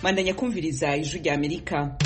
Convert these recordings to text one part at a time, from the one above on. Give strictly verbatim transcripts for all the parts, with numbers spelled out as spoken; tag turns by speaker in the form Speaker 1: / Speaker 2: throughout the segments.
Speaker 1: Mandanya kumviriza ijwi rya Amerika.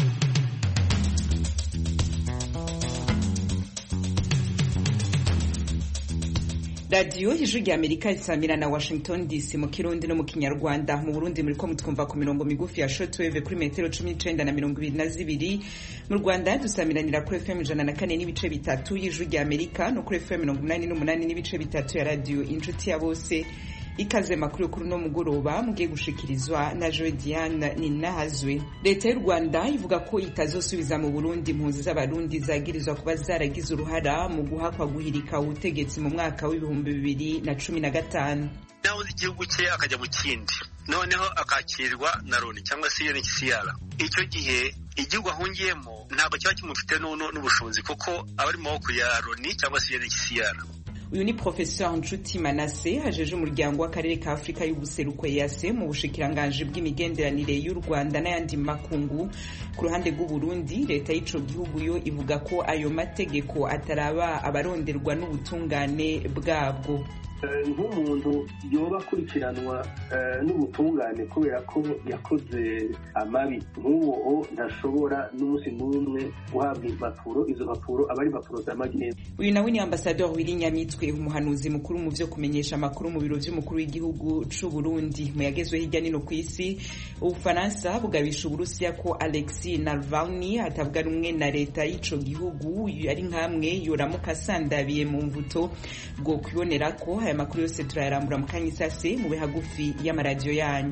Speaker 1: Radio ijwi rya Amerika isamira na Washington D C mu Kirundi no mu Kinyarwanda. Mu Burundi muri ko mutwumva ku mirongo migufi ya shortwave kuri metero cumi n'icenda na mirongo ibiri na zibiri. Mu Rwanda dusamiranira kuri F M ijana na kane n'ibice bitatu y'ijwi rya Amerika no kuri F M mirongo umunani n'umunani n'ibice bitatu ya Radio Inshuti ya Bose. Ikaze makuru kuri no mugoroba mugiye gushikirizwa na Joe Diane Ninahazwe. Leta y'u Rwanda ivuga ko itazosubiza mu Burundi impunzi z'abarundi zagirizwa kuba zaragize uruhara mu guhakwa guhirika ubutegetsi mu mwaka w'ibihumbi bibiri na cumi na gatanu.
Speaker 2: Naho igihugu cye akajya mu kindi noneho akakirwa na Loni cyangwa se N H C R. Icyo gihe igihugu ahungiyemo ntabwo cyaba kimufite n'ubushobozi kuko abari mu maboko ya Loni cyangwa se N H C R.
Speaker 1: Uyu ni Professeur Nshuti Manase hajeje umuryango w'akarere ka Afrika y'ubuseruko E A C mu bushikiranganje bw'imigenderanire y'u Rwanda n'ayandi makungu. Ku ruhande rw'u Burundi leta y'ico gihugu yo ivuga ko ayo mategeko ataraba abaronderwa n'ubutungane bwabwo.
Speaker 3: Nk'umuntu yoba akurikiranwa n'ubutungane kubera ko yakoze amabi nk'uwo ntashobora n'umunsi n'umwe guhabwa impapuro, izo mpapuro aba ari impapuro z'amagendu.
Speaker 1: Uyu nawe ni Ambassadeur Wirinyamitwe, umuhanuzi mukuru mu vyo kumenyesha amakuru mu biro vy'umukuru w'igihugu c'u Burundi. Mu yagezwe hirya nino kw'isi, Ubufaransa bugabisha Uburusiya ko Alexei Navalny atavuga rumwe na leta y'ico gihugu ari nkamwe yoramuka asandabiye mu mvuto bwo kwibonera ko aya makuru yose turayarambura mu kanya isase mu bihagufi y'amaradiyo yanyu.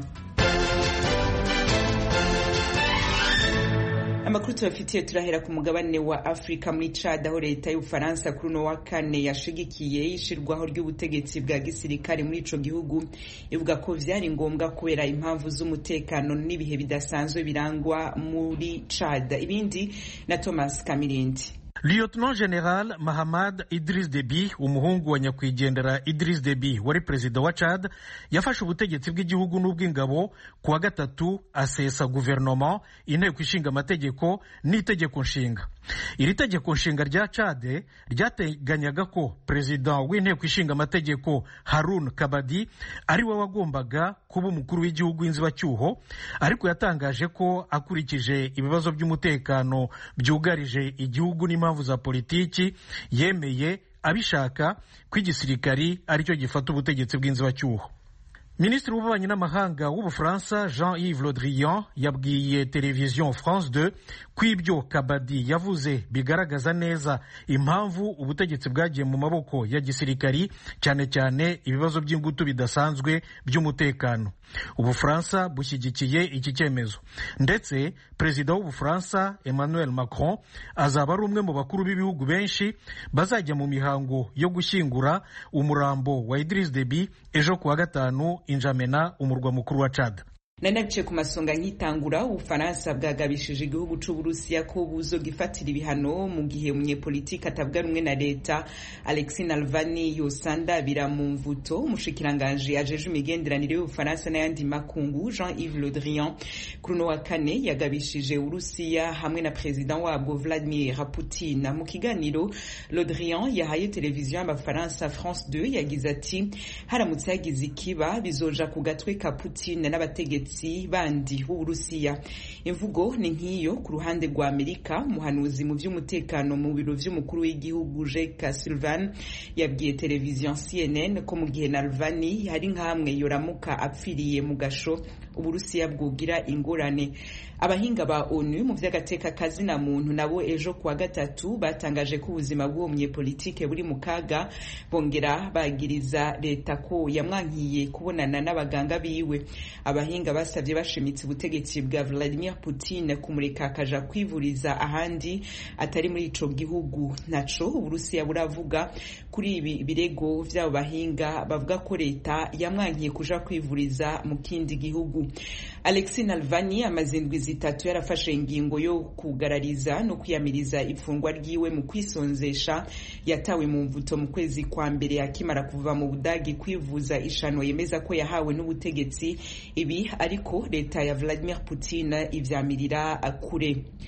Speaker 1: Amakuru tubafitiye turahera ku mugabane wa Afrika muri Chad, aho leta y'Ufaransa kuri no wa kane yashigikiye ishirwaho ry'ubutegetsi bwa gisirikare muri ico gihugu, ivuga ko vyari ngombwa kubera impamvu z'umutekano n'ibihe bidasanzwe birangwa muri Chad. Ibindi na Thomas Kamirindi.
Speaker 4: Lieutenant General Mahamad Idriss Deby, umuhungu wa nyakwigendera Idriss Deby wari perezida wa Chad, yafashe ubutegetsi bw'igihugu n'ubw'ingabo kuwa gatatu asesa guverinoma, inteko ishinga amategeko n'itegeko nshinga. Iri tegeko nshinga rya Chad ryateganyaga ko perezida w'inteko ishinga amategeko Haroun Kabadi ari we wagombaga kuba umukuru w'igihugu inzibacyuho, ariko yatangaje ko akurikije ibibazo by'umutekano byugarije igihugu n'impamvu za politiki yemeye abishaka ko igisirikari aricyo gifata ubutegetsi bw'inzibacyuho. Minisitiri w'ububanyi n'amahanga w'Ubufaransa Jean-Yves Le Drian yabwiye televiziyo France deux ko ibyo Kabadi yavuze bigaragaza neza impamvu ubutegetsi bwagiye mu maboko ya gisirikari, cyane cyane ibibazo by'ingutu bidasanzwe by'umutekano. Ubufaransa bushyigikiye iki cyemezo, ndetse perezida w'Ubufaransa Emmanuel Macron azaba ari umwe mu bakuru b'ibihugu benshi bazajya mu mihango yo gushyingura umurambo wa Idriss Deby ejo kuwa gatanu Injamena, umurwa mukuru wa Chad.
Speaker 1: Nanabice ku masonga nkitangura, Ufaransa bwagabishije igihugu c'u Burusiya ko buzogifatira ibihano mu gihe umunyepolitiki atavuga rumwe na leta Alexei Navalny yosandabira mu mvuto. Umushikiranganje ajeje imigenderanire y'Ufaransa n'ayandi makungu Jean-Yves Le Drian kuri no wa kane yagabishije Urusiya hamwe na president wabwo Vladimir Putin. Mu kiganiro Le Drian yahaye televiziyo y'Abafaransa France deux yagize ati haramutse yagize ikiba bizoja ku gatwe ka Putin n'abategetsi bandi b'Uburusiya. Imvugo ni nk'iyo ku ruhande rwa Amerika. Umuhanuzi mu by'umutekano mu biro vy'umukuru w'igihugu Jake Sullivan yabwiye televiziyo C N N ko mu gihe Navalny hari nkamwe yoramuka apfiriye mu gasho Uburusiya bwogira ingorane. Abahinga ba ONU mu vy'agateka kazina muntu nabo ejo kuwa gatatu batangaje ko ubuzima bw'uwo munyepolitike buri mu kaga, bongera bagiriza leta ko yamwankiye kubonana n'abaganga biwe. Abahinga basavye bashimitse ubutegetsi bwa Vladimir Putin kumureka akaja kwivuriza ahandi atari muri ico gihugu. Naco Uburusiya buravuga kuri ibi birego vy'abo bahinga bavuga ko leta yamwankiye kuja kwivuriza mu kindi gihugu. Alexei Navalny amazindwi zitatu yarafashe ingingo yo kugarariza no kwiyamiriza ifungwa ryiwe mu kwisonzesha. Yatawe mu mvuto mu kwezi kwa mbere akimara kuva mu Budagi kwivuza ishano yemeza ko yahawe n'ubutegetsi. Ibi ariko leta ya Vladimir Putin ivyamirira kure.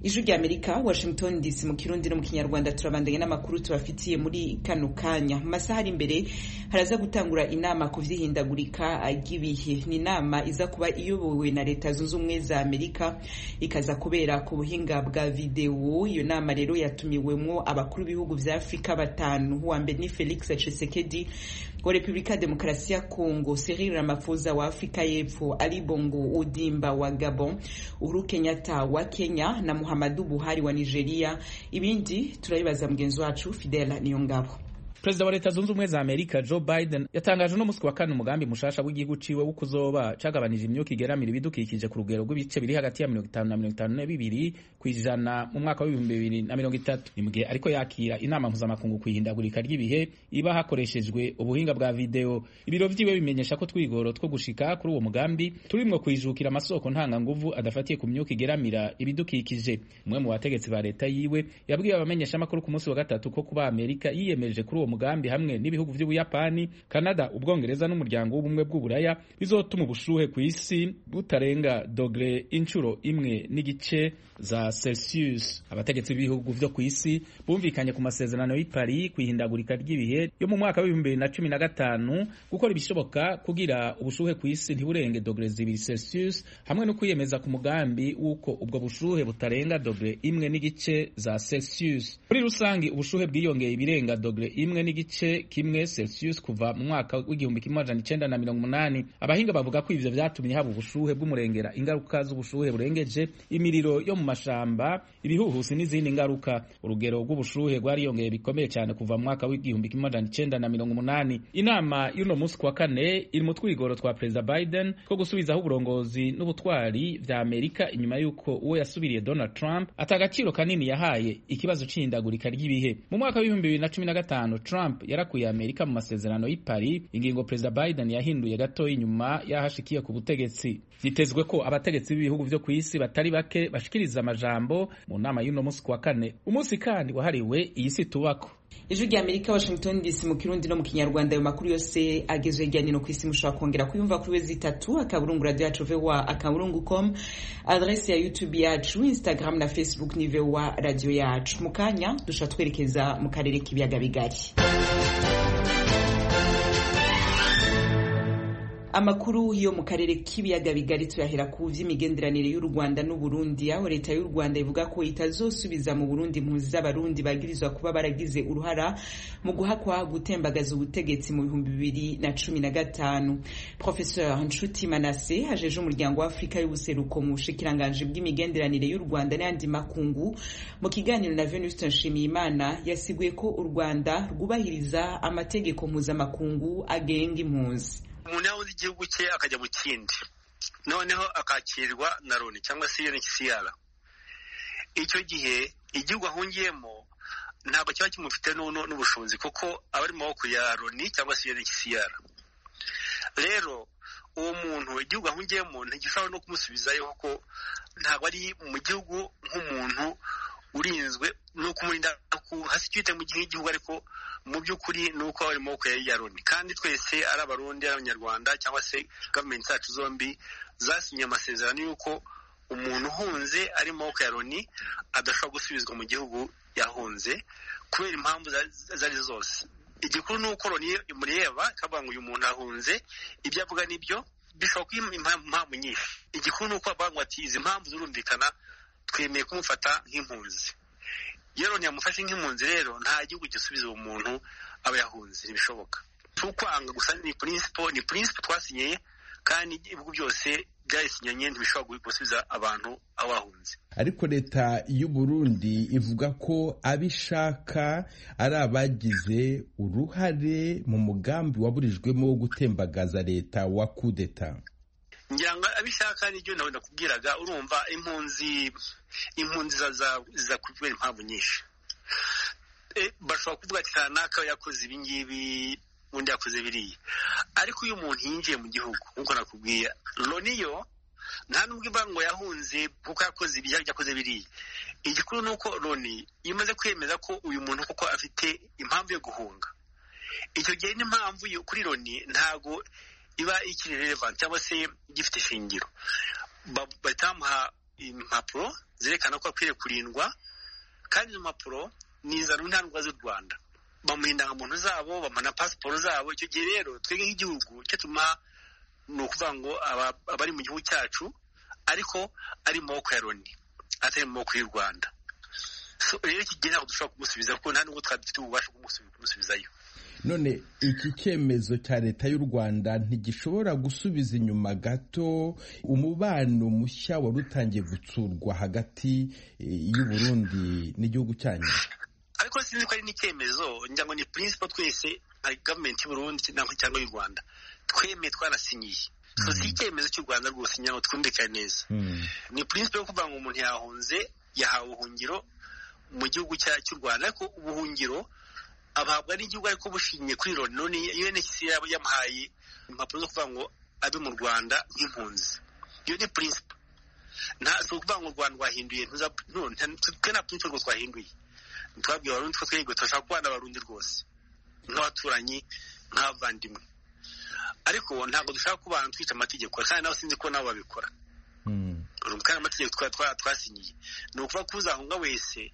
Speaker 1: Ijwi rya Amerika, Washington D C mu Kirundi no mu Kinyarwanda. Turabandanya n'amakuru tubafitiye muri kano kanya. Mu masaha ari imbere haraza gutangura inama ku vyihindagurika ry'ibihe. Ni inama iza kuba iyobowe na Leta Zunze Ubumwe za Amerika, ikaza kubera ku buhinga bwa video. Iyo nama rero yatumiwemwo abakuru b'ibihugu vya Afrika batanu. Uwa mbere ni Felix Tshisekedi wa Republika Demokarasi ya Kongo, Cyril Ramaphosa wa Afrika y'Epfo, Ali Bongo Odimba wa Gabon, Uhuru Kenyatta wa Kenya na Muhammadu Buhari wa Nigeria. Ibindi turabibaza mugenzi wacu Fidela Niyongabo.
Speaker 5: Perezida wa Leta Zunze Ubumwe za Amerika Joe Biden yatangaje no musi wa kane umugambi mushasha w'igihugu ciwe wo kuzoba cagabanije imyuka igeramira ibidukikije ku rugero rw'ibice biri hagati ya mirongo itanu na mirongo itanu na bibiri kwijana mu mwaka wa bibiri na mirongo itatu. Ni mugihe ariko yakira inama mpuzamakungu kwihindagurika ry'ibihe iba hakoreshejwe ubuhinga bwa video. Ibiro vyiwe bimenyesha ko twigoro two gushika kuri uwo mugambi turimwo kwijukira amasoko ntanga nguvu adafatiye ku myuka igeramira ibidukikije. Umwe mu bategetsi ba leta yiwe yabwiye abamenyesha makuru ku musi wa gatatu ko kuba Amerika yiyemeje kuri uwo mugambi hamwe n'ibihugu vy'Ubuyapani, Canada, Ubwongereza n'umuryango w'ubumwe bw'Uburaya bizotuma ubushuhe ku isi butarenga dogre inchuro imwe n'igice za Celsius. Abategetsi b'ibihugu vyo ku isi bumvikanye ku masezerano y'i Paris kwihindagurika ry'ibihe yo mu mwaka wa bibiri na cumi na gatanu gukora ibishoboka kugira ubushuhe ku isi ntiburenge dogre zibiri Celsius, hamwe no kwiyemeza ku mugambi w'uko ubwo bushuhe butarenga dogre imwe n'igice za Celsius. Muri rusangi ubushuhe bwiyongeye ibirenga dogre imwe n'igice kimwe Celsius kuva mu mwaka w'igihumbi kimwe amajana icenda na mirongo umunani. Abahinga bavuga ko ivyo vyatumye haba ubushuhe bw'umurengera, ingaruka z'ubushuhe burengeje, imiriro yo mu mashamba, ibihuhusi n'izindi ngaruka. Urugero rw'ubushuhe rwariyongeye bikomeye cyane kuva mu mwaka w'igihumbi kimwe amajana icenda na mirongo umunani. Inama y'uno musi kwa kane iri mu twigoro twa Perezida Biden ko gusubizaho uburongozi n'ubutwari vya Amerika inyuma y'uko uwo yasubiriye Donald Trump atagaciro kanini yahaye ikibazo c'ihindagurika ry'ibihe. Mu mwaka w'ibihumbi bibiri na cumi na gatanu Trump yarakuye Amerika mu masezerano y'i Paris, ingingo Perezida Biden yahinduye gato inyuma yahashikiye ku butegetsi. Vyitezwe ko abategetsi b'ibihugu vyo ku isi batari bake bashikiriza amajambo mu nama y'uno musi kwa kane, umunsi kandi wahariwe iyi si tubako.
Speaker 1: Ijwi rya Amerika, Washington D C mu Kirundi no mu Kinyarwanda. Ayo makuru yose agezwe hirya no hino ku isi mushobora kongera kuyumva kuri wezi itatu akaburungu radio yacu V O A akaburungu com, adresse ya YouTube yacu, Instagram na Facebook ni V O A radio yacu. Mu kanya dusha twerekeza mu karere k'ibiyaga bigari. Amakuru yo mu karere k'ibiyaga bigari tuyahera ku vy'imigenderanire y'u Rwanda n'u Burundi, aho leta y'u Rwanda ivuga ko itazosubiza mu Burundi impunzi z'abarundi bagirizwa kuba baragize uruhara mu guhakwa gutembagaza ubutegetsi mu bihumbi bibiri na cumi na gatanu. Professeur Nshuti Manase hajeje umuryango wa Afrika y'ubuseruko mu bushikiranganje bw'imigenderanire y'u Rwanda n'andi makungu, mu kiganiro na Venuste Nshimiyimana yasiguye ko u Rwanda rwubahiriza amategeko mpuzamakungu agenga impunzi.
Speaker 2: Umuntu yahuze igihugu cye akajya mu kindi, noneho akakirwa na Loni cyangwa se U N H C R, icyo gihe igihugu ahungiyemo ntabwo kiba kimufite n'ubushobozi kuko aba ari mu maboko ya Loni cyangwa se U N H C R. Rero uwo muntu igihugu ahungiyemo ntigishobora no kumusubizayo kuko ntabwo ari mu gihugu nk'umuntu urinzwe no kumurinda hasi cyite mu gihugu, ariko mu by'ukuri nuko ari mu maboko ya Loni. Kandi twese ari abarundi, ari abanyarwanda cyangwa se government zacu zombi zasinye amasezerano y'uko umuntu uhunze ari mu maboko ya Loni adashobora gusubizwa mu gihugu yahunze kubera impamvu zari zose. Igikuru nuko Loni imureba ikavuga ngo uyu muntu ahunze, ibyo avuga nibyo, bishobora kuba impamvu nyinshi. Igikuru nuko bavuga ati izi mpamvu zurumvikana, twemeye kumufata nk'impunzi. Iyo Loni yamufashe nk'impunzi rero nta gihugu gisubiza uwo muntu aba yahunze, ntibishoboka. Tukwanga gusa ni principle, ni principle twasinyeye, kandi ibihugu byose byayisinyanye ntibishobora gusubiza abantu abahunze.
Speaker 6: Ariko leta y'u Burundi ivuga ko abishaka ari abagize uruhare mu mugambi waburijwemo wo gutembagaza leta wa kudeta.
Speaker 2: Ngira ngo abishaka n'ibyo nawe nakubwiraga, urumva impunzi impunzi za kubera impamvu nyinshi. E, bashobora kuvuga ati kanaka yakoze ibi ngibi, undi yakoze biriya, ariko uyu muntu yinjiye mu gihugu nkuko nakubwiye, Loni yo nta nubwo ivuga ngo yahunze kuko yakoze ibi yakoze biriya. Igikuru nuko Loni imaze kwemeza ko uyu muntu koko afite impamvu yo guhunga. Icyo gihe n'impamvu yo kuri Loni ntago iba ikiri relevant cyangwa se gifite shingiro. Batamuha impapuro zerekana ko akwiriye kurindwa, kandi izo mpapuro ni iza ntandwa z'u Rwanda. Bamuha indangamuntu zabo, bamuha na pasiporo zabo. Icyo gihe rero twebwe nk'igihugu icyo tuma ni ukuvuga ngo abari mu gihugu cyacu ariko ari mu maboko ya Loni atari mu maboko y'u Rwanda. So rero iki gihe ntabwo dushobora kumusubiza kuko nta nubwo twari dufite ububasha bwo kumusubizayo.
Speaker 6: None iki cyemezo cya leta y'u Rwanda ntigishobora gusubiza inyuma gato umubano mushya wari utangiye gutsurwa hagati y'u Burundi n'igihugu cyanyu?
Speaker 2: Ariko sinzi ko ari n'icyemezo, ngira ngo ni principle twese nka government y'u Burundi cyangwa y'u Rwanda twemeye twarasinyiye. So si icyemezo cy'u Rwanda rwose, ngira ngo twumvikane neza. Ni principle yo kuvuga ngo umuntu yahunze yahawe ubuhungiro mu gihugu cy'u Rwanda, ariko ubuhungiro abahabwa n'igihugu ariko bushingiye kuri Loni. None U N H C R yamuhaye impapuro zo kuvuga ngo abe mu Rwanda nk'impunzi. Iyo ni principle. Nta so kuvuga ngo u Rwanda rwahinduye ntuza twe na principle rwo twahinduye. Twabwiye Abarundi ko twego turashaka kubana Abarundi rwose nk'abaturanyi nk'abavandimwe, ariko ntabwo dushaka kubana twica amategeko, kandi nawe sinzi ko nabo babikora. Kandi amategeko twasinyiye ni ukuvuga ko uzahunga wese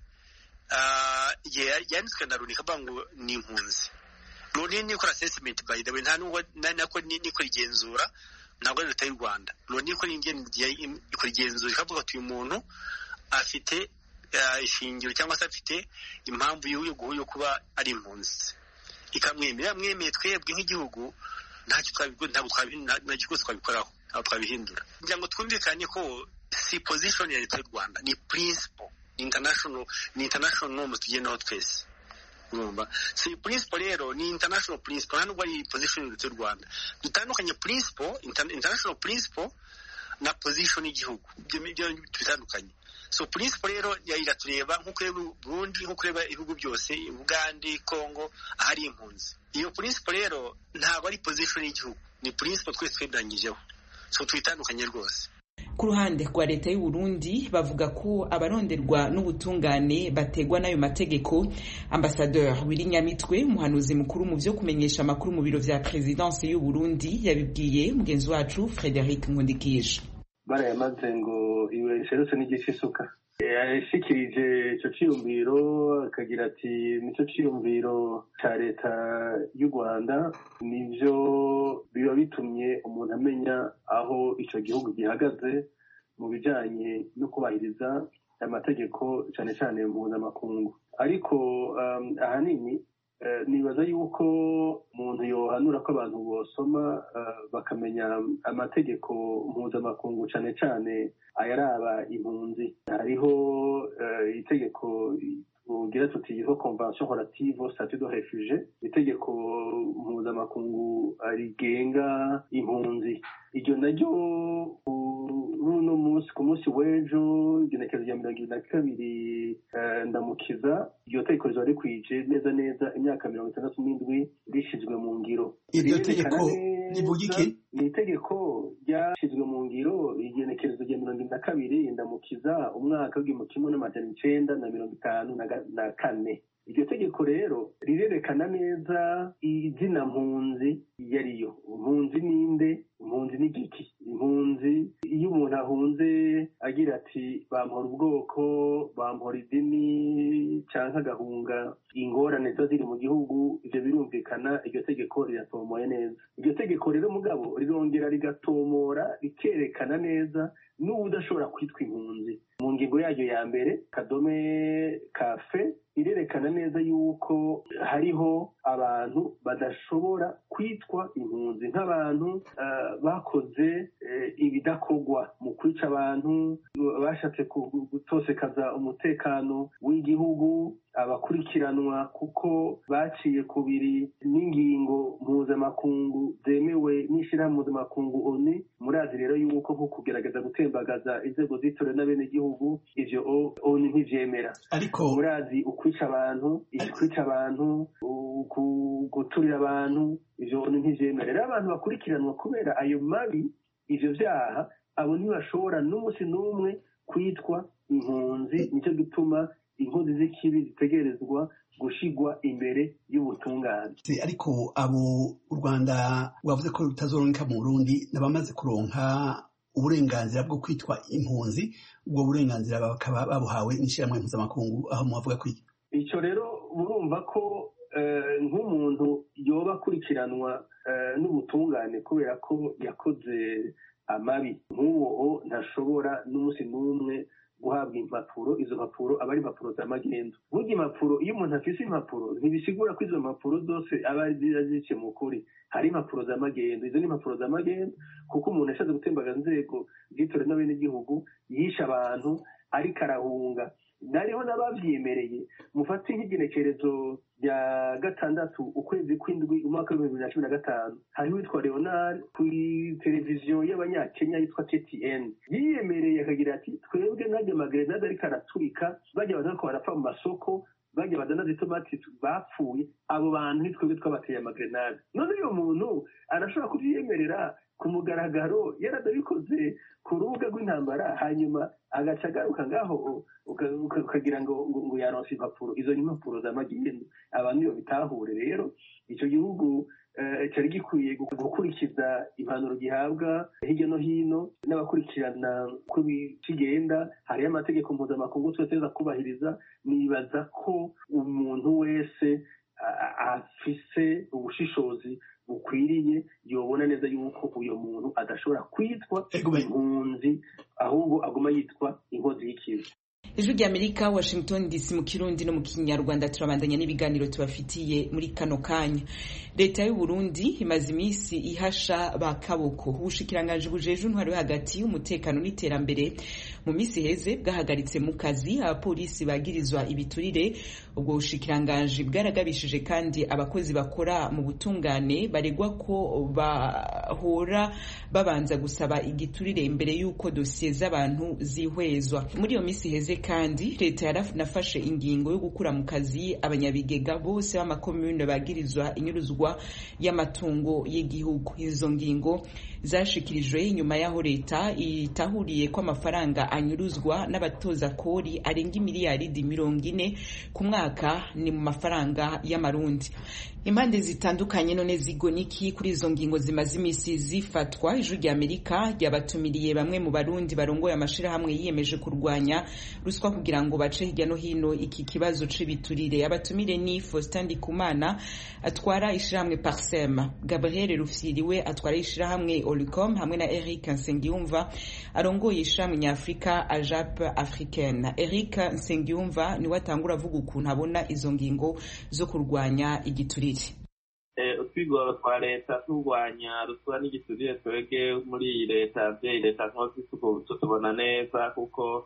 Speaker 2: yanditswe na Loni kavuga ngo ni impunzi. Loni ni ikora assessment by the way, nta nubwo nako ni ikora igenzura, ntabwo ari leta y'u Rwanda. Loni ikora igenzura ikavuga ati uyu muntu afite ishingiro cyangwa se afite impamvu yo kuba ari impunzi, ikamwemera. Mwemeye twebwe nk'igihugu ntacyo twabikoraho, ntabwo twabihindura. Kugira ngo twumvikane ko si position ya leta y'u Rwanda, ni principle international, ni international norms tugendaho twese. Urumva? So iyi principle rero ni international principle, nta nubwo ari position ya leta y'u Rwanda. Dutandukanye principle, international principle na position y'igihugu, ibyo bitandukanye. So principle rero iratureba nk'uko reba Burundi, nk'uko reba ibihugu byose, Uganda, Congo, ahari impunzi. Iyo principle rero ntabwo ari position y'igihugu, ni principle twese twedanyijeho. So twitandukanye rwose.
Speaker 1: Ku ruhande rwa leta y'u Burundi bavuga ko abaronderwa n'ubutungane bategwa n'ayo mategeko. Ambassadeur Willy Nyamitwe, umuhanuzi mukuru mu byo kumenyesha amakuru mu biro vya Presidence y'u Burundi, yabibwiye mugenzi wacu Frederic Nkundikije.
Speaker 3: Barayamaze ngo iwe serose n'igice isuka. Yashikirije ico ciyumviro akagira ati nico ciyumviro ca leta y'u Rwanda, nivyo biba bitumye umuntu amenya aho ico gihugu gihagaze mu bijanye no kubahiriza amategeko cyane cyane mpuzamakungu. Ariko um, ahanini uh, nibaza yuko umuntu yohanura ko abantu bosoma uh, bakamenya amategeko mpuzamakungu cyane cyane ayaraba impunzi. Hariho uh, itegeko ugira tuti yitwa Convention relative au statut de réfugié, itegeko mpuzamakungu rigenga impunzi. Iryo naryo uno munsi ku munsi w'ejo igenekerezo rya mirongo ibiri na kabiri ndamukiza, iryo tegeko rizoba rikwije neza neza imyaka mirongo itandatu n'indwi rishizwe mu ngiro.
Speaker 7: Iryo tegeko rivuga iki?
Speaker 3: Ni itegeko ryashizwe mu ngiro igenekerezo rya mirongo ibiri na kabiri ndamukiza umwaka w'igihumbi kimwe n'amajana icenda na mirongo itanu na kane. Iryo tegeko rero rirerekana neza izina mpunzi yariyo. Impunzi ninde? Impunzi ni giki? Impunzi iyo umuntu ahunze agira ati bampora ubwoko, bampora idini canke agahunga ingorane zo ziri mu gihugu, ivyo birumvikana. Iryo tegeko riratomoye neza. Iryo tegeko rero mugabo rirongera rigatomora rikerekana neza n'ubu udashobora kwitwa impunzi. Mu ngingo yaryo ya mbere kadome kafe irerekana neza yuko hariho abantu badashobora kwitwa impunzi nk'abantu uh, bakoze uh, ibidakogwa mu kwica abantu, bashatse gutosekaza umutekano w'igihugu, abakurikiranwa kuko baciye kubiri n'ingingo mpuzamakungu zemewe n'ishirahamwe mpuzamakungu O N U. Murazi rero yuko nko kugerageza gutembagaza inzego zitorewe n'abenegihugu ivyo O N U ntivyemera.
Speaker 7: Ariko
Speaker 3: murazi ukwica abantu, ikwica abantu, guturira abantu, ivyo O N U ntivyemera. Rero abantu bakurikiranwa kubera ayo mabi, ivyo vyaha, abo ntibashobora n'umunsi n'umwe kwitwa impunzi. Nicyo gituma inkozi z'ikibi zitegerezwa gushigwa imbere y'ubutungane.
Speaker 7: Ariko abo u Rwanda wavuze ko rutazoronka mu Burundi n'abamaze kuronka uburenganzira bwo kwitwa impunzi, ubwo burenganzira bakaba babuhawe n'ishyirahamwe mpuzamakungu, aho muhavuga kwiki?
Speaker 3: icyo rero murumva ko nk'umuntu yoba akurikiranwa n'ubutungane kubera ko yakoze amabi, nk'uwo ntashobora n'umunsi n'umwe guhabwa impapuro. Izo mpapuro aba ari impapuro z'amagendo. burya impapuro, iyo umuntu afise impapuro ntibisigura ko izo mpapuro zose aba zice mu kuri. hari impapuro z'amagendo, izo ni impapuro z'amagendo kuko umuntu yashatse gutembagaza inzego z'itora n'abenegihugu, yishe abantu ariko arahunga. nariho n'abavyemereye. mufate nk'igenekerezo rya gatandatu ukwezi kw'indwi umwaka w'ibihumbi bibiri na cumi na gatanu, hariho witwa Leonard kuri televiziyo y'abanyakenya yitwa T T N, yiyemereye akagira ati twebwe narya magrenade ariko araturika, bajya baza ko barapfa mu masoko, bajya badanaza itomati bapfuye, abo bantu nitwebwe twabateye amagrenade. none uyo muntu arashobora kubyiyemerera ku mugaragaro yaradabikoze ku rubuga rw'intambara, hanyuma agaca agaruka ngaho ukagira ngo ngo yaronse impapuro. izo ni impapuro z'amagendo. abantu iyo bitahure rero, icyo gihugu cyari gikwiye gukurikiza impanuro gihabwa hirya no hino n'abakurikirana uko kigenda. hariyo amategeko mpuzamakungu twese kubahiriza. nibaza ko umuntu wese afise ubushishozi bukwiriye yobona neza yuko uyo muntu adashobora kwitwa impunzi, ahubwo aguma yitwa inkozi y'ikibi.
Speaker 1: Ijwi ry'Amerika, Washington D C, mu Kirundi no mu Kinyarwanda. turabandanya n'ibiganiro tubafitiye muri kano kanya. Leta y'u Burundi imaze iminsi ihasha ba kaboko. Ubushikiranganji bujeje intwaro hagati y'umutekano n'iterambere mu minsi heze bwahagaritse mu kazi abapolisi bagirizwa ibiturire. ubwo bushikiranganji bwaragabishije kandi abakozi bakora mu butungane baregwa ko bahora babanza gusaba igiturire imbere y'uko dosiye z'abantu zihwezwa. muri iyo minsi heze kandi leta yaranafashe ingingo yo gukura mu kazi abanyabigega bose b'amakomune bagirizwa inyuruzwa y'amatungo y'igihugu. izo ngingo zashikirijwe inyuma y'aho leta itahuriye ko amafaranga anyuruzwa n'abatoza kori arenga miliyaridi mirongo ine ku mwaka, ni mu mafaranga y'amarundi. impande zitandukanye none zigoniki kuri izo ngingo zimaze iminsi zifatwa. Ijwi ry'Amerika ryabatumiriye bamwe mu barundi barongoye amashirahamwe yiyemeje kurwanya ruswa kugira ngo bace hirya no hino iki kibazo c'ibiturire. abatumire ni Faustin Ndikumana atwara ishirahamwe Parsem, Gabriel Rufyiriwe atwara ishirahamwe Olicom, hamwe na Eric Nsengiyumva arongoye ishirahamwe Nyafrika Ajap Africaine. Eric Nsengiyumva niwe atangura avuga ukuntu abona izo ngingo zo kurwanya igiturire.
Speaker 8: utwigoro twa leta turwanya ruswa n'igiturire twebwe muri iyi leta vyeyi leta nkozi tubona neza, kuko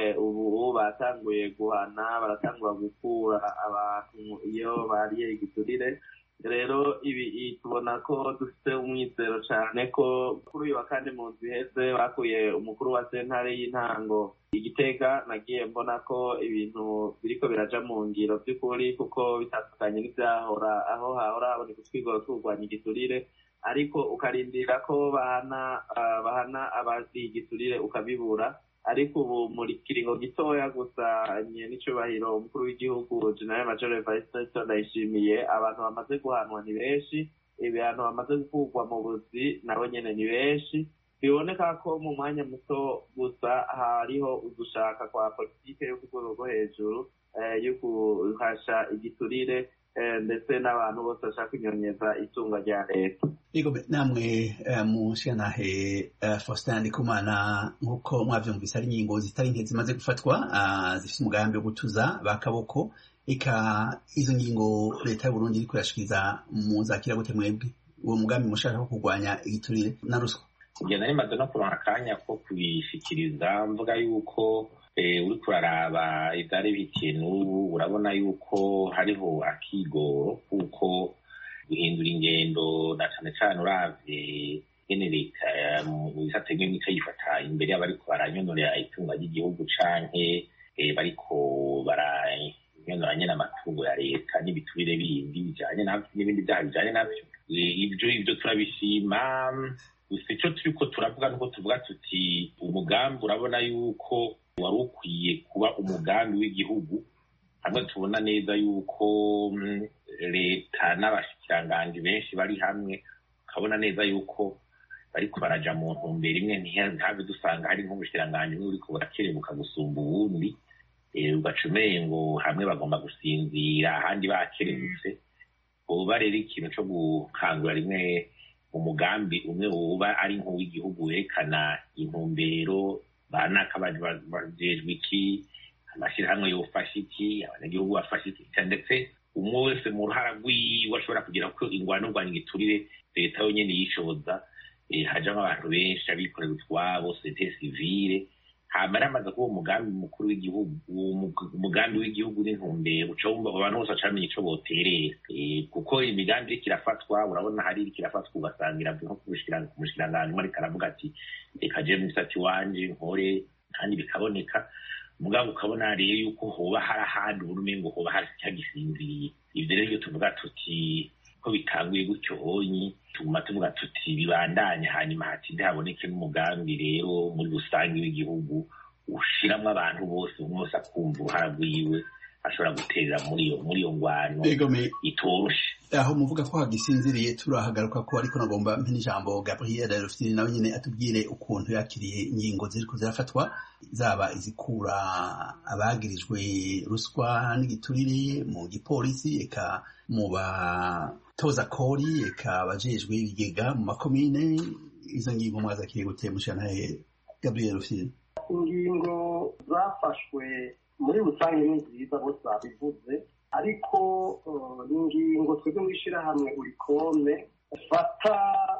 Speaker 8: ubu batanguye guhana, baratangura gukura abantu iyo bariye igiturire. rero ibi tubona ko dufite umwizero cyane ko kuri uyu wa kane mu nzu iheze bakuye umukuru wa sentare y'intango Igitega. nagiye mbona ko ibintu biriko biraja mu ngiro by'ukuri, kuko bitandukanye n'ivyahora aho hahora haboneka utwigoro turwanya igiturire, ariko ukarindira ko bahana uh, bahana abazi igiturire ukabibura. ariko ubu muri kiringo gitoya gusa nye n'icubahiro umukuru w'igihugu General Major Evariste Ndayishimiye, abantu bamaze guhanwa ni benshi, ibintu bamaze gukurwa mu buzi nabo nyene ni benshi. biboneka ko mu mwanya muto gusa hariho ugushaka kwa politike yo ku rwego rwo hejuru yo guhasha igiturire, ndetse n'abantu bose bashaka kunyonyeza itunga rya leta.
Speaker 7: Ego namwe mushanahe Faustin Ndikumana, nk'uko mwavyumvise ari ingingo zitari nke zimaze gufatwa zifite umugambi wo gutuza bakaboko. eka izo ngingo leta y'u Burundi iriko irashikiriza muzakira gute mwebwe uwo mugambi mushaka wo kurwanya igiturire na ruswa?
Speaker 9: Njye nari maze no kuronka akanya ko kubishikiriza, mvuga yuko uri kuraraba ivyari bihitiye n'ubu, urabona yuko hariho akigoro kuko guhindura ingendo na cane cane uravye ngene leta mu bisate nk'imico yifata imbere y'abariko baranyonorera itunga ry'igihugu canke bariko baranyonora nyene amatungo ya leta n'ibiturire bindi bijanye navyo n'ibindi vyaha bijanye navyo. ivyo ivyo turabishima, gusa ico turiko turavuga nuko tuvuga tuti umugambi urabona yuko wari ukwiye kuba umugambi w'igihugu, hamwe tubona neza yuko leta n'abashikiranganji benshi bari hamwe, ukabona neza yuko bariko baraja mu ntumbero imwe ntihabe dusanga hari nk'ubushikiranganji bumwe buriko burakerebuka gusumba ubundi ugaca umengo hamwe bagomba gusinzira ahandi bakerebutse. Uba rero ikintu co gukangura rimwe umugambi umwe uba ari nk'uw'igihugu werekana intumbero banaka bajejwe iki, amashirahamwe yofasha iki, abanyagihugu bafasha iki, ndetse umwe wese mu ruhara rwiwe ashobora kugira ko ingwano rwanya igiturire leta yonyene yishoboza hajamwo abantu benshi abikorera utwabo sosiyete sivile. hama ramaze kuba umugambi mukuru w'igihugu, umugambi w'igihugu n'intumbero ucumba abantu bose bacamenya ico boterera, kuko imigambi iriko irafatwa urabona hari iriko irafatwa ugasangira nko kumushikiranganji umwe ariko aravuga ati reka je mw'isati wanje nkore, kandi bikaboneka mugabo ukabona rero yuko hoba hari ahandi uburumengo hoba hari cyagisinziriye. Ivyo rero iyo tuvuga tuti ko bitanguye gutyo honyi tuguma tuvuga tuti bibandanya, hanyuma hati ntihaboneke n'umugambi rero muri rusange w'igihugu ushiramwo abantu bose umwe wese akumva uruhara rwiwe ashobora guterera muri iyo muri iyo ngwano itoroshe.
Speaker 7: Aho muvuga ko hagisinziriye turahagaruka ko ariko nagomba mpe n'ijambo Gabriel Rufyiri nawe nyene atubwire ukuntu yakiriye ingingo ziriko zirafatwa, zaba izikura abagirijwe ruswa n'igiturire mu gipolisi, eka mu batoza kori, eka abajejwe ibigega mu makomine. Izo ngingo mwazakiriye gute mushanaye Gabriel Rufyiri?
Speaker 3: Ingingo zafashwe muri rusange ni nziza, bose babivuze, ariko ingingo twebwe mw'ishirahamwe urikome fata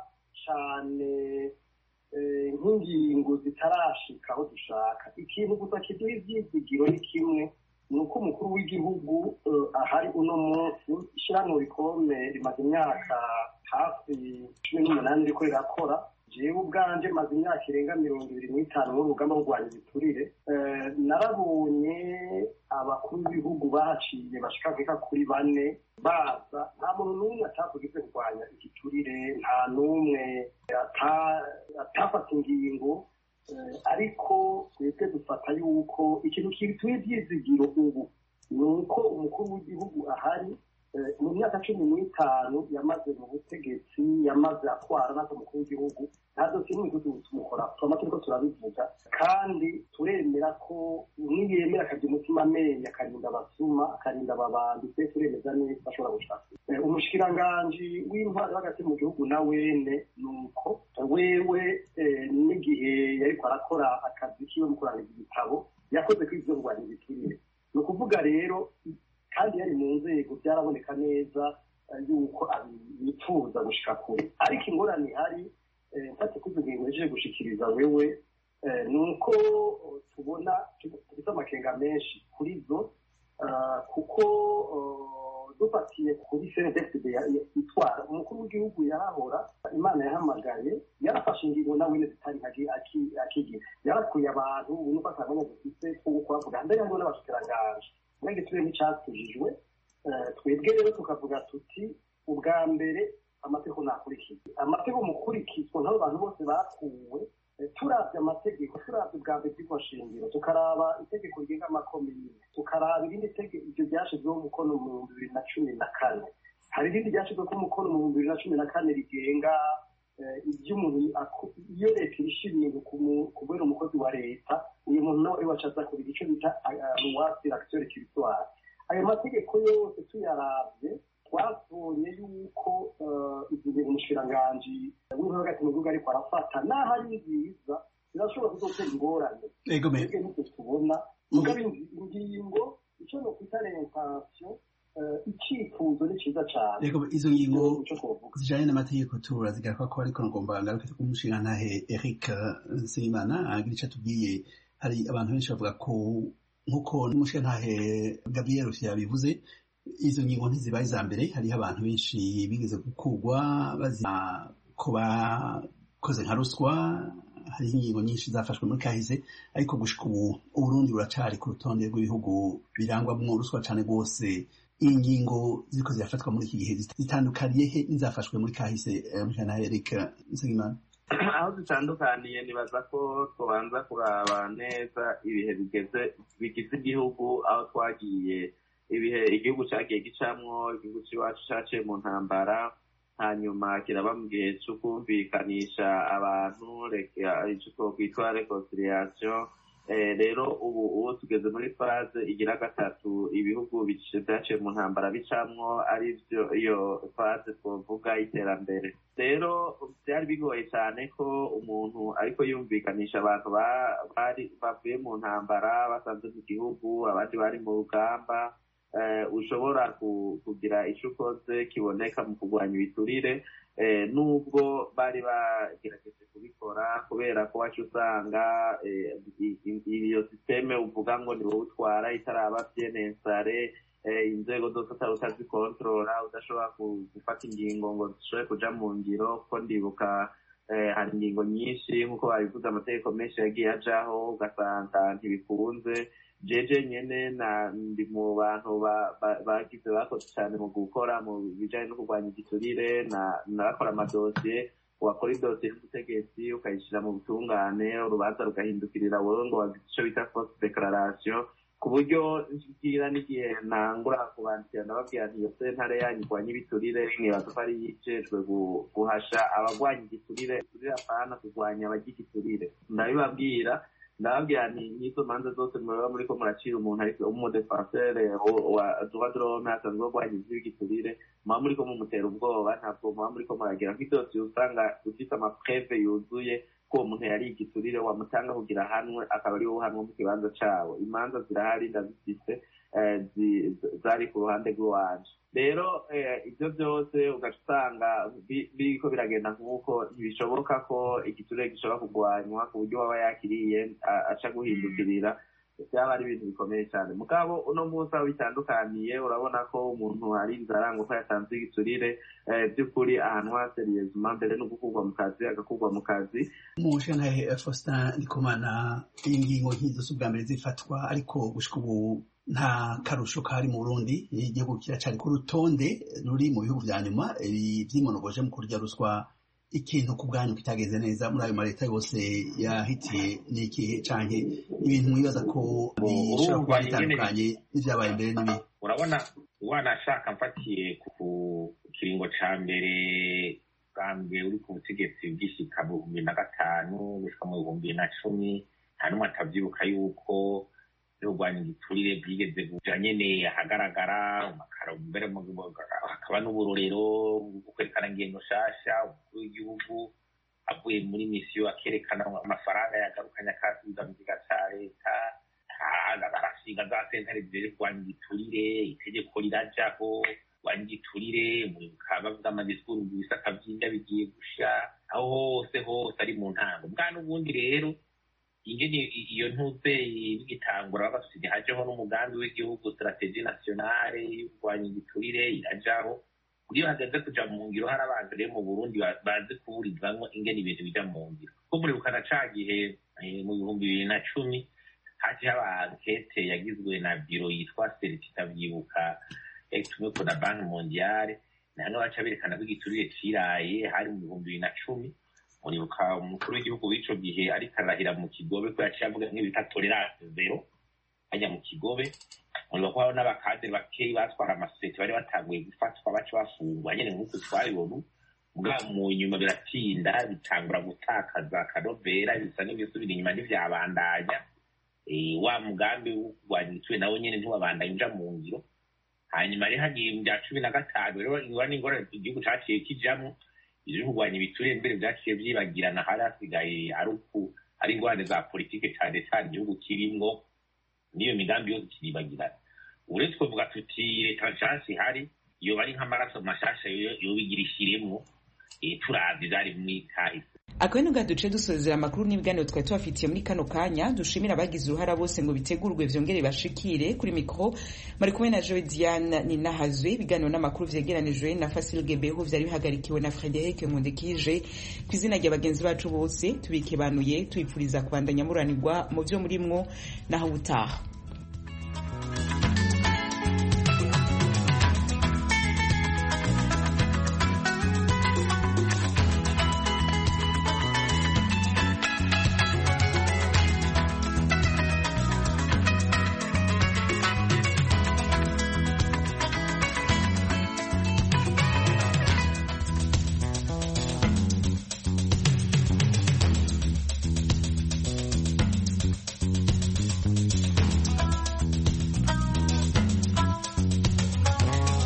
Speaker 3: cane nk'ingingo zitarashika aho dushaka. Ikintu gusa kiduha ivyizigiro ni kimwe, ni uko umukuru w'igihugu ahari uno munsi. Ishirahamwe urikome rimaze imyaka hafi cumi n'umunani riko rirakora. Jewe ubwanje maze imyaka irenga mirongo ibiri n'itanu mu rugamba rwo kurwanya ibiturire. Narabonye abakuru b'ibihugu baciye bashika kweka kuri bane baza, nta muntu n'umwe atavugize kurwanya igiturire, nta n'umwe atafata ingingo. Ariko twebwe dufata yuko ikintu kituye ivyizigiro ubu ni uko umukuru w'igihugu ahari mu myaka cumi n'itanu yamaze mu butegetsi, yamaze atwara natwe umukuru w'igihugu, ntazo kimwe tumukora twama turiko turabivuga, kandi turemera ko niyemera akagira umutima amenya, akarinda abasuma, akarinda ababandi, twe turemeza neza ashobora gushaka. Umushikiranganji w'intwari hagati mu gihugu na wene nuko wewe n'igihe yariko arakora akazi kiwe mu kurangiza ibitabo yakoze ko ivyo kurwanya ibiturire. Ni ukuvuga rero kandi yari mu nzego byaraboneka neza yuko yifuza gushika kure, ariko ingorane ihari mfate ko izo ngingo yaje gushikiriza wewe nuko tubona dufite amakenga menshi kuri zo, kuko dufatiye kuri C N D F D itwara umukuru w'igihugu yarahora, Imana yahamagaye, yarafashe ingingo nawe zitari akigira, yarakuye abantu unuko atabonye dufite two kubavuga mbere ngo n'abashikiranganje mwenge tube n'icyatujijwe. Twebwe rero tukavuga tuti ubwa mbere amategeko nakurikizwa, amategeko mukurikizwa n'abo bantu bose bakuwe. Turavye amategeko, turavye ubwa mbere bw'iryo shingiro, tukaraba itegeko rigenga amakomine, tukaraba irindi tegeko iryo ryashizweho umukono mu bihumbi bibiri na cumi na kane, hari irindi ryashizweho umukono mu bihumbi bibiri na cumi na kane rigenga ivy'umuntu iyo leta irisha ibintu kubera umukozi wa leta, uyu muntu nawe wacaza kugira ico bita loi sur l'action territoriale. Ayo mategeko yose tuyaravye twabonye yuko igihe umushikiranganji w'intwaro hagati mu gihugu ariko arafata naho ari nziza zirashobora kuzotera ingorane. Ego mbega nibyo tubona mugabo ingingo ico no kwita l'intention, icyifuzo ni cyiza cyane.
Speaker 7: Ego izo ngingo zijanye n'amategeko turazigaruka ko, ariko ngomba ngaruke ku mushikirantahe Eric Nsengimana agira ico atubwiye. Hari abantu benshi bavuga ko nkuko n'umushikirantahe Gabriel Rufyiri yabivuze, izo ngingo ntizibaye iza mbere. Hariho abantu benshi bigeze gukurwa bazira ko bakoze nka ruswa. Hariho ingingo nyinshi zafashwe muri kahise, ariko gushika ubu Uburundi buracari ku rutonde rw'ibihugu birangwamwo ruswa cane rwose. Ingingo ziriko zirafatwa muri iki gihe zitandukaniye he n'izafashwe muri kahise? Mujana Eric Nsengimana.
Speaker 8: Aho zitandukaniye nibaza ko tubanza kuraba neza ibihe bigeze bigize igihugu, aho twagiye ibihe igihugu cyagiye gicamwo, igihugu cyacu cyaciye mu ntambara, hanyuma kiraba mu gihe cyo kumvikanisha abantu icyo twokwitwa reconciliation. Rero ubu ubu tugeze muri faze igira gatatu ibihugu byaciye mu ntambara bicamwo ari byo iyo faze twovuga iterambere. Rero byari bigoye cyane ko umuntu ariko yumvikanisha abantu bari bavuye mu ntambara basanze mu gihugu, abandi bari mu rugamba, ushobora kugira icyo ukoze kiboneka mu kurwanya ibiturire, nubwo bari bagerageje kubikora kubera ko wacu usanga iyo sisiteme uvuga ngo ni wowe utwara itaraba byenensare, inzego zose utari utazikontorora, udashobora gufata ingingo ngo zishobore kuja mu ngiro, kuko ndibuka hari ingingo nyinshi nk'uko babivuze amategeko menshi yagiye ajaho ugasanga ntibikunze. jeje nyene na ndi mu bantu bagize bakoze cyane mu gukora mu bijanye no kurwanya igiturire, na nakora amadosiye, wakora idosiye y'ubutegetsi ukayishyira mu butungane, urubanza rugahindukirira wowe ngo wagize icyo bita false declaration, ku buryo ngira n'igihe ntangura kubandikira ndababwira nti iyo sentare yanyu irwanya ibiturire mwibaza ko ari yicejwe guhasha abagwanya igiturire, igiturire apana kurwanya abarya igiturire. Ndabibabwira ndababwira nti n'izo manza zose muraba muriko muracira umuntu ariko umudefansere wa droit de l'homme asanzwe arwanya ivy'igiturire, muba muriko mumutera ubwoba, ntabwo muba muriko muragira nk'idosiye usanga ufise amapreve yuzuye ko uwo muntu yari igiturire, wamutanga kugira ahanwe akaba ari wowe uhanwe mu kibanza cawo. Imanza zirahari ndazifise zari ku ruhande rw'iwanje. Rero ibyo byose ugaca usanga biriko biragenda nk'uko ntibishoboka ko igiturire gishobora kurwanywa ku buryo waba yakiriye aca guhindukirira, byaba ari ibintu bikomeye cyane. Mugabo uno munsi aho bitandukaniye urabona ko umuntu ari inzara ngo ko yatanze igiturire, by'ukuri ahantu haseriyezuma mbere no gukurwa mu kazi agakurwa mu kazi.
Speaker 7: Umushinga Faustin Ndikumana, ingingo nk'izo si ubwa mbere zifatwa, ariko gushika ubu nta karusho kari mu Burundi. Igihugu kiracari ku rutonde ruri mu bihugu vya nyuma vyimonogoje mu kurya ruswa. Ikintu ku bwanyu kitageze neza muri ayo maleta yose yahitiye n'ikihe canke ibintu mwibaza ko bishobora kuba bitandukanye n'ivyabaye mbere n'ibi?
Speaker 9: Urabona wanashaka mfatiye ku kiringo ca mbere bwa mbere uri ku butegetsi bw'ishika mu bihumbi na gatanu gushika mu bihumbi na cumi, nta n'umwe atavyibuka yuko urwanya igiturire bwigeze kuja nyene ahagaragara amakaro mbere hakaba n'uburorero bwo kwerekana ingendo nshasha. Umukuru w'igihugu avuye muri misiyo akerekana amafaranga yagarukanye akasubiza mu kiga ca leta, arashinga za sentare zere kurwanya igiturire, itegeko rirajaho kurwanya igiturire, bavuga amadisikuru mu bisata vy'inda bigiye gusha, aho hose hose ari mu ntango. Bwa n'ubundi rero ingene iyo ntuze igitangura bagasubiza hajeho n'umugambi w'igihugu strategie nationale y'urwanya igiturire irajaho. Iyo hageze kuja mu ngiro hari abantu rero mu Burundi bazi kuburizamwo ingene ibintu bija mu ngiro. Ko muribukana ca gihe mu bihumbi bibiri na cumi haje haba ankete yagizwe na biro yitwa Serikita vyibuka yatumweko na Banki Mondiale, namwe baca berekana ko igiturire ciraye hari mu bihumbi bibiri na cumi. Muribuka umukuru w'igihugu w'ico gihe ariko arahira mu Kigobe ko yaciye avuga nk'ibita tolerance zero ajya mu Kigobe. Muribuka ko n'abakadere bakeyi batwara amasosiyete bari batanguye gufatwa baca bafungwa nyene nk'uko twabibona. Muga mu nyuma biratinda bitangura gutakaza akanovera, bisa n'ibisubira inyuma ntivyabandanya. Wa mugambi wo kurwanya igiturire nawo nyene ntiwabandanya uja mu ngiro. Hanyuma rero hagiye mu bya cumi na gatanu rero ingorane ingorane igihugu caciye kijamwo ije kurwanya ibiturire mbere vyaciye vyibagirana, hari hasigaye ari uku ari ingorane za politike cane cane igihugu kirimwo, niyo migambi yose kiribagirana. Uretse kuvuga tuti leta nshasha ihari yoba ari nk'amaraso mashasha yobigirishiremwo turavye vyari mw'ikahise.
Speaker 1: Akabino gaduce dusozera amakuru n'ibiganiro twari tubafitiye muri kano kanya. Dushimira abagize uruhara bose ngo bitegurwe vyongere bashikire kuri mikro. Mari kumwe na Joe Diane Ninahazwe. Ibiganiro n'amakuru vyegeranijwe na Fasil Gebeho, vyari bihagarikiwe na Frederic Mundekije. Kwizina rya bagenzi bacu bose tubikebanuye, twipfuriza kubandanya muranirwa mu vyo murimwo naho utaha.